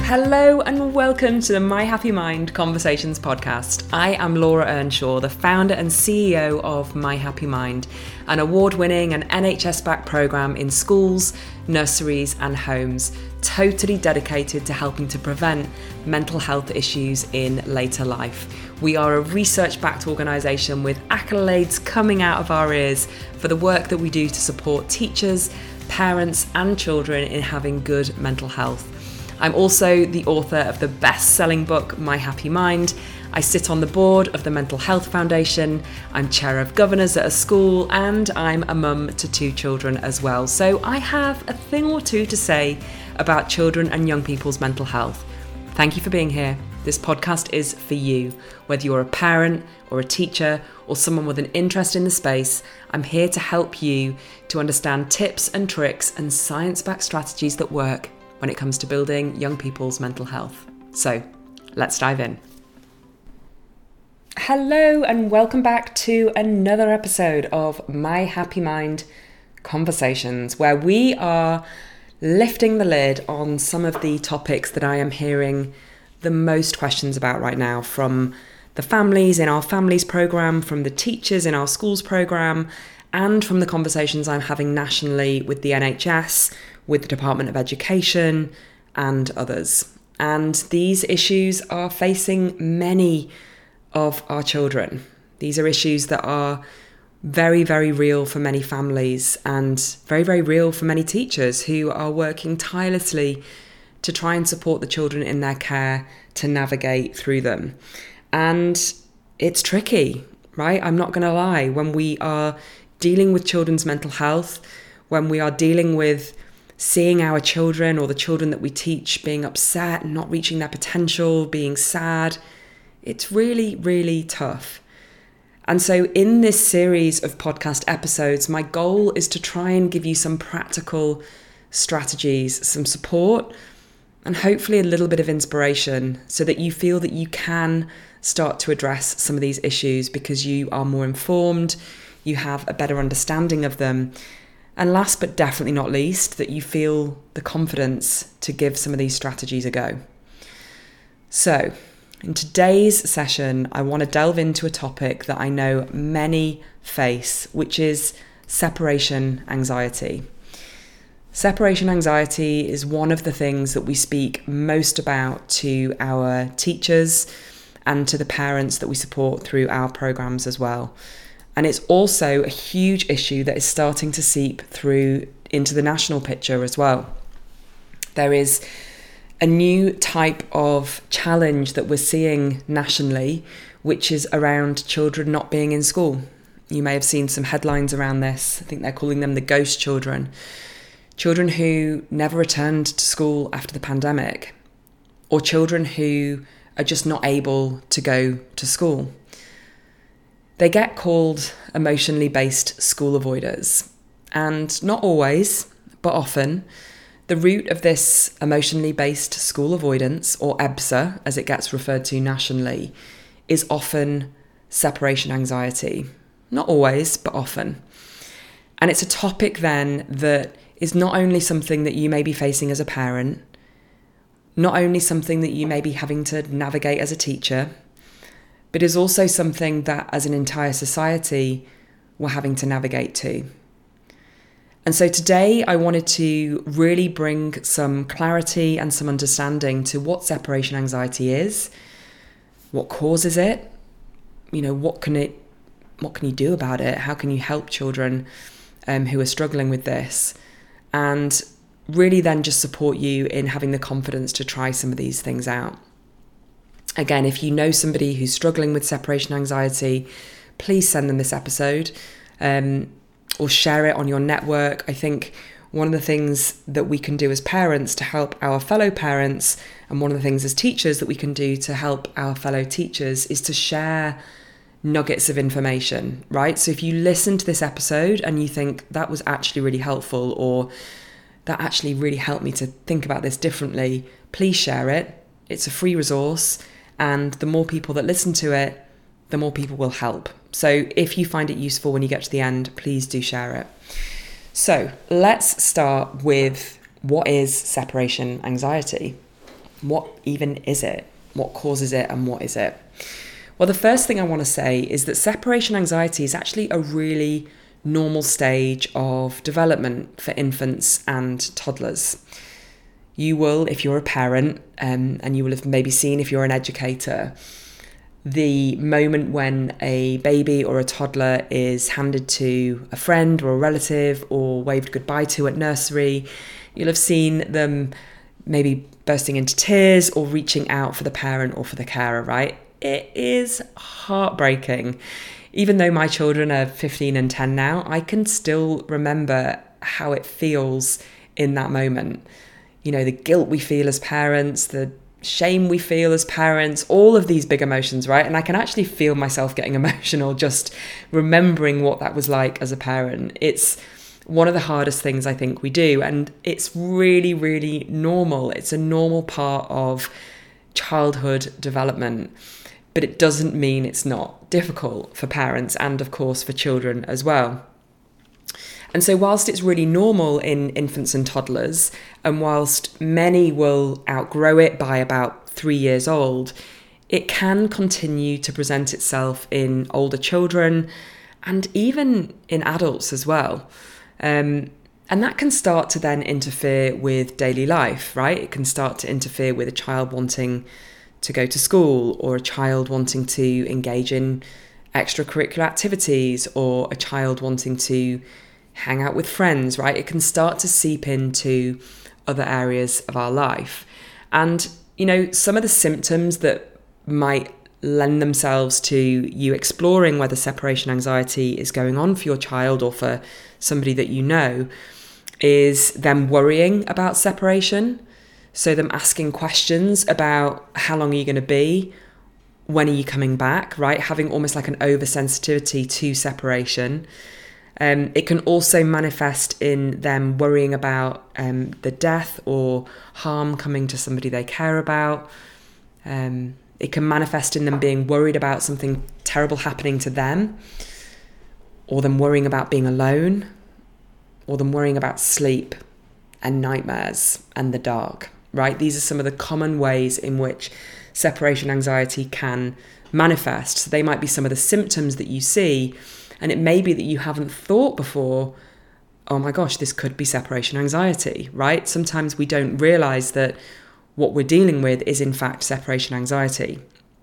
Hello and welcome to the My Happy Mind Conversations podcast. I am Laura Earnshaw, the founder and CEO of My Happy Mind, an award-winning and NHS-backed programme in schools, nurseries and homes, totally dedicated to helping to prevent mental health issues in later life. We are a research-backed organisation with accolades coming out of our ears for the work that we do to support teachers, parents and children in having good mental health. I'm also the author of the best-selling book, My Happy Mind. I sit on the board of the Mental Health Foundation. I'm chair of governors at a school, and I'm a mum to 2 children as well. So I have a thing or two to say about children and young people's mental health. Thank you for being here. This podcast is for you. Whether you're a parent or a teacher or someone with an interest in the space, I'm here to help you to understand tips and tricks and science-backed strategies that work when it comes to building young people's mental health. So, let's dive in. Hello and welcome back to another episode of My Happy Mind Conversations, where we are lifting the lid on some of the topics that I am hearing the most questions about right now from the families in our families programme, from the teachers in our schools programme, and from the conversations I'm having nationally with the NHS, with the Department of Education and others. And these issues are facing many of our children. These are issues that are very, very real for many families and very, very real for many teachers who are working tirelessly to try and support the children in their care to navigate through them. And it's tricky, right? I'm not going to lie. When we are dealing with children's mental health, when we are dealing with seeing our children or the children that we teach being upset, not reaching their potential, being sad, it's really, really tough. And so in this series of podcast episodes, my goal is to try and give you some practical strategies, some support, and hopefully a little bit of inspiration so that you feel that you can start to address some of these issues because you are more informed, you have a better understanding of them. And last but definitely not least, that you feel the confidence to give some of these strategies a go. So, in today's session, I want to delve into a topic that I know many face, which is separation anxiety. Separation anxiety is one of the things that we speak most about to our teachers and to the parents that we support through our programs as well. And it's also a huge issue that is starting to seep through into the national picture as well. There is a new type of challenge that we're seeing nationally, which is around children not being in school. You may have seen some headlines around this. I think they're calling them the ghost children. Children who never returned to school after the pandemic, or children who are just not able to go to school. They get called emotionally based school avoiders. And not always, but often, the root of this emotionally based school avoidance, or EBSA as it gets referred to nationally, is often separation anxiety. Not always, but often. And it's a topic then that is not only something that you may be facing as a parent, not only something that you may be having to navigate as a teacher, but is also something that as an entire society we're having to navigate to. And so today I wanted to really bring some clarity and some understanding to what separation anxiety is, what causes it, what can you do about it? How can you help children who are struggling with this? And really then just support you in having the confidence to try some of these things out. Again, if you know somebody who's struggling with separation anxiety, please send them this episode or share it on your network. I think one of the things that we can do as parents to help our fellow parents, and one of the things as teachers that we can do to help our fellow teachers, is to share nuggets of information, right? So if you listen to this episode and you think that was actually really helpful, or that actually really helped me to think about this differently, please share it. It's a free resource. And the more people that listen to it, the more people will help. So if you find it useful when you get to the end, please do share it. So let's start with what is separation anxiety. What even is it? What causes it and what is it? Well, the first thing I want to say is that separation anxiety is actually a really normal stage of development for infants and toddlers. You will, if you're a parent, and you will have maybe seen if you're an educator, the moment when a baby or a toddler is handed to a friend or a relative or waved goodbye to at nursery, you'll have seen them maybe bursting into tears or reaching out for the parent or for the carer, right? It is heartbreaking. Even though my children are 15 and 10 now, I can still remember how it feels in that moment. You know, the guilt we feel as parents, the shame we feel as parents, all of these big emotions, right? And I can actually feel myself getting emotional just remembering what that was like as a parent. It's one of the hardest things I think we do, and it's really, really normal. It's a normal part of childhood development, but it doesn't mean it's not difficult for parents and, of course, for children as well. And so whilst it's really normal in infants and toddlers, and whilst many will outgrow it by about 3 years old, it can continue to present itself in older children and even in adults as well. And that can start to then interfere with daily life, right? It can start to interfere with a child wanting to go to school, or a child wanting to engage in extracurricular activities, or a child wanting to hang out with friends, right? It can start to seep into other areas of our life. And, you know, some of the symptoms that might lend themselves to you exploring whether separation anxiety is going on for your child or for somebody that you know is them worrying about separation. So them asking questions about how long are you going to be? When are you coming back, right? Having almost like an oversensitivity to separation. It can also manifest in them worrying about the death or harm coming to somebody they care about. It can manifest in them being worried about something terrible happening to them, or them worrying about being alone, or them worrying about sleep and nightmares and the dark, right? These are some of the common ways in which separation anxiety can manifest. So they might be some of the symptoms that you see, and it may be that you haven't thought before, oh my gosh, this could be separation anxiety, right? Sometimes we don't realize that what we're dealing with is in fact separation anxiety.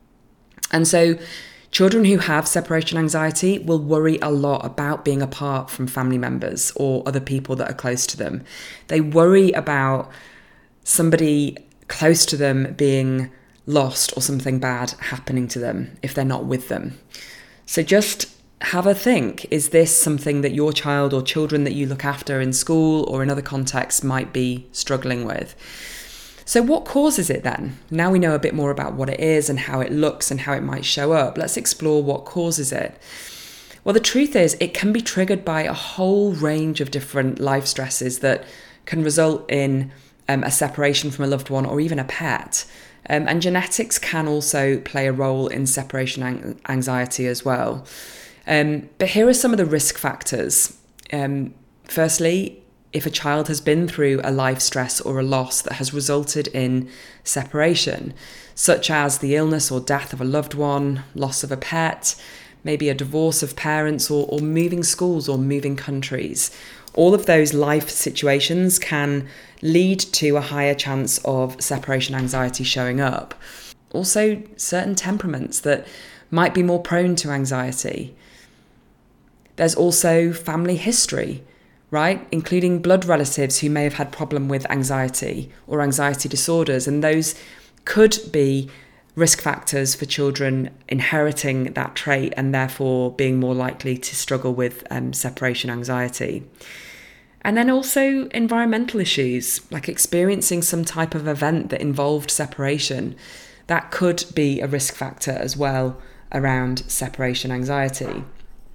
And so children who have separation anxiety will worry a lot about being apart from family members or other people that are close to them. They worry about somebody close to them being lost or something bad happening to them if they're not with them. So just have a think. Is this something that your child or children that you look after in school or in other contexts might be struggling with? So what causes it then? Now we know a bit more about what it is and how it looks and how it might show up. Let's explore what causes it. Well, the truth is it can be triggered by a whole range of different life stresses that can result in a separation from a loved one or even a pet. And genetics can also play a role in separation anxiety as well. But here are some of the risk factors. Firstly, if a child has been through a life stress or a loss that has resulted in separation, such as the illness or death of a loved one, loss of a pet, maybe a divorce of parents, or moving schools or moving countries. All of those life situations can lead to a higher chance of separation anxiety showing up. Also, certain temperaments that might be more prone to anxiety. There's also family history, right? Including blood relatives who may have had problem with anxiety or anxiety disorders. And those could be risk factors for children inheriting that trait and therefore being more likely to struggle with separation anxiety. And then also environmental issues, like experiencing some type of event that involved separation. That could be a risk factor as well around separation anxiety.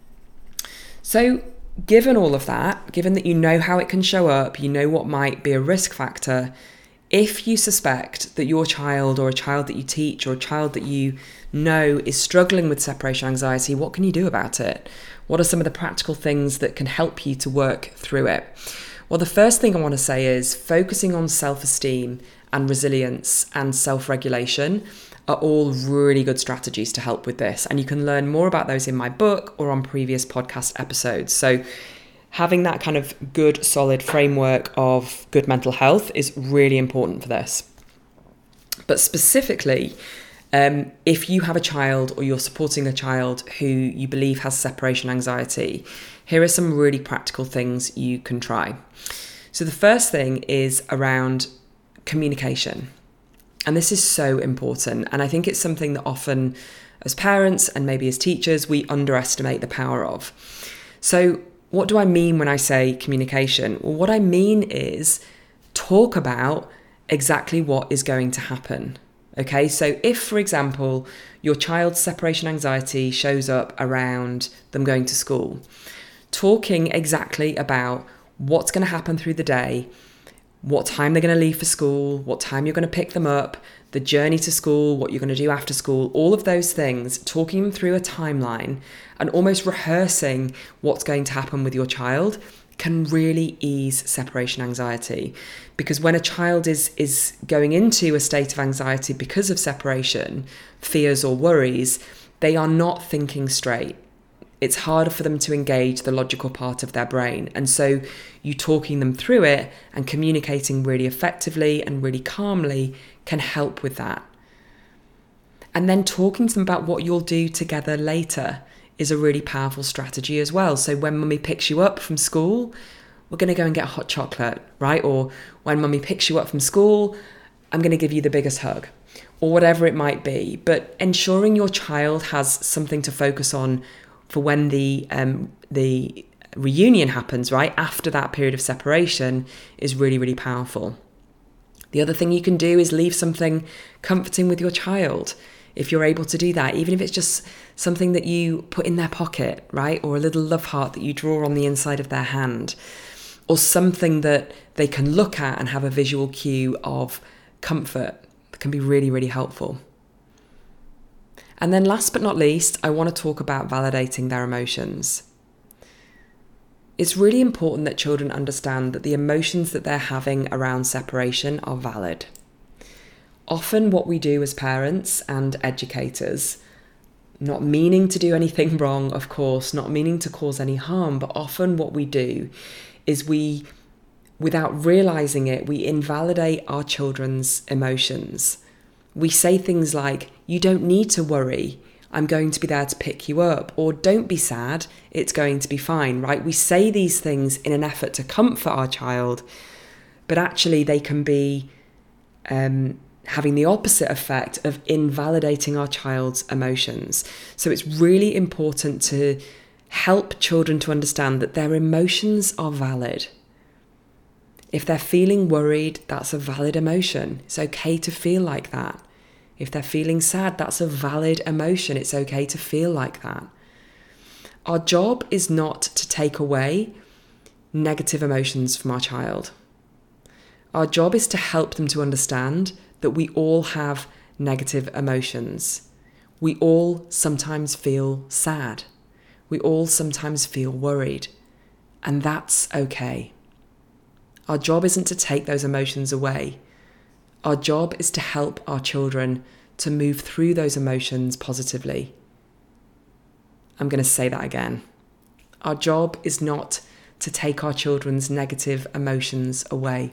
So given all of that, given that you know how it can show up, you know what might be a risk factor, if you suspect that your child or a child that you teach or a child that you know is struggling with separation anxiety, what can you do about it? What are some of the practical things that can help you to work through it? Well, the first thing I want to say is focusing on self-esteem and resilience and self-regulation are all really good strategies to help with this. And you can learn more about those in my book or on previous podcast episodes. So having that kind of good, solid framework of good mental health is really important for this. But specifically, if you have a child or you're supporting a child who you believe has separation anxiety, here are some really practical things you can try. So the first thing is around communication. And this is so important. And I think it's something that often as parents and maybe as teachers, we underestimate the power of. So what do I mean when I say communication? Well, what I mean is talk about exactly what is going to happen. Okay, so if, for example, your child's separation anxiety shows up around them going to school, talking exactly about what's going to happen through the day, what time they're going to leave for school, what time you're going to pick them up, the journey to school, what you're going to do after school, all of those things, talking them through a timeline and almost rehearsing what's going to happen with your child can really ease separation anxiety. Because when a child is going into a state of anxiety because of separation, fears or worries, they are not thinking straight. It's harder for them to engage the logical part of their brain. And so you talking them through it and communicating really effectively and really calmly can help with that. And then talking to them about what you'll do together later is a really powerful strategy as well. So when mummy picks you up from school, we're going to go and get a hot chocolate, right? Or when mummy picks you up from school, I'm going to give you the biggest hug, or whatever it might be. But ensuring your child has something to focus on for when the reunion happens, right, after that period of separation is really, really powerful. The other thing you can do is leave something comforting with your child. If you're able to do that, even if it's just something that you put in their pocket, right, or a little love heart that you draw on the inside of their hand, or something that they can look at and have a visual cue of comfort, that can be really, really helpful. And then last but not least, I want to talk about validating their emotions. It's really important that children understand that the emotions that they're having around separation are valid. Often what we do as parents and educators, not meaning to do anything wrong, of course, not meaning to cause any harm, but often what we do is we, without realizing it, we invalidate our children's emotions. We say things like, you don't need to worry, I'm going to be there to pick you up, or don't be sad, it's going to be fine, right? We say these things in an effort to comfort our child, but actually they can be having the opposite effect of invalidating our child's emotions. So it's really important to help children to understand that their emotions are valid. If they're feeling worried, that's a valid emotion. It's okay to feel like that. If they're feeling sad, that's a valid emotion. It's okay to feel like that. Our job is not to take away negative emotions from our child. Our job is to help them to understand that we all have negative emotions. We all sometimes feel sad. We all sometimes feel worried. And that's okay. Our job isn't to take those emotions away. Our job is to help our children to move through those emotions positively. I'm going to say that again. Our job is not to take our children's negative emotions away.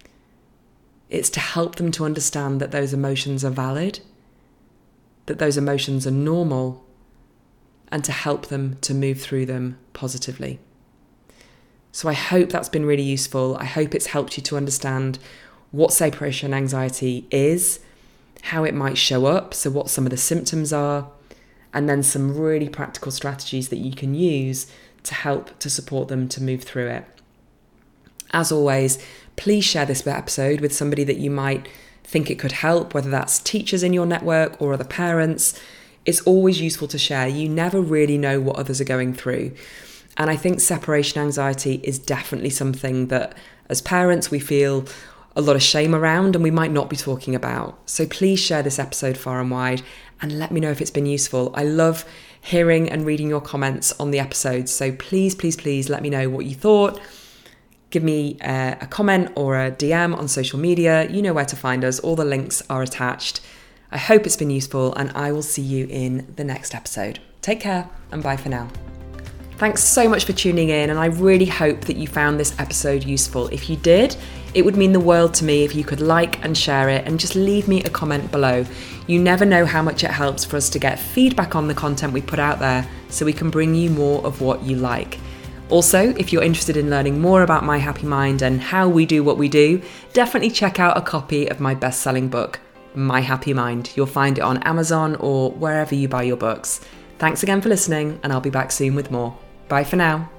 It's to help them to understand that those emotions are valid, that those emotions are normal, and to help them to move through them positively. So I hope that's been really useful. I hope it's helped you to understand what separation anxiety is, how it might show up, so what some of the symptoms are, and then some really practical strategies that you can use to help to support them to move through it. As always, please share this episode with somebody that you might think it could help, whether that's teachers in your network or other parents. It's always useful to share. You never really know what others are going through. And I think separation anxiety is definitely something that as parents we feel a lot of shame around and we might not be talking about. So please share this episode far and wide and let me know if it's been useful. I love hearing and reading your comments on the episodes. So please, please, please let me know what you thought. give me a comment or a DM on social media. You know where to find us. All the links are attached. I hope it's been useful, and I will see you in the next episode. Take care and bye for now. Thanks so much for tuning in, and I really hope that you found this episode useful. If you did, it would mean the world to me if you could like and share it and just leave me a comment below. You never know how much it helps for us to get feedback on the content we put out there so we can bring you more of what you like. Also, if you're interested in learning more about My Happy Mind and how we do what we do, definitely check out a copy of my best-selling book, My Happy Mind. You'll find it on Amazon or wherever you buy your books. Thanks again for listening, and I'll be back soon with more. Bye for now.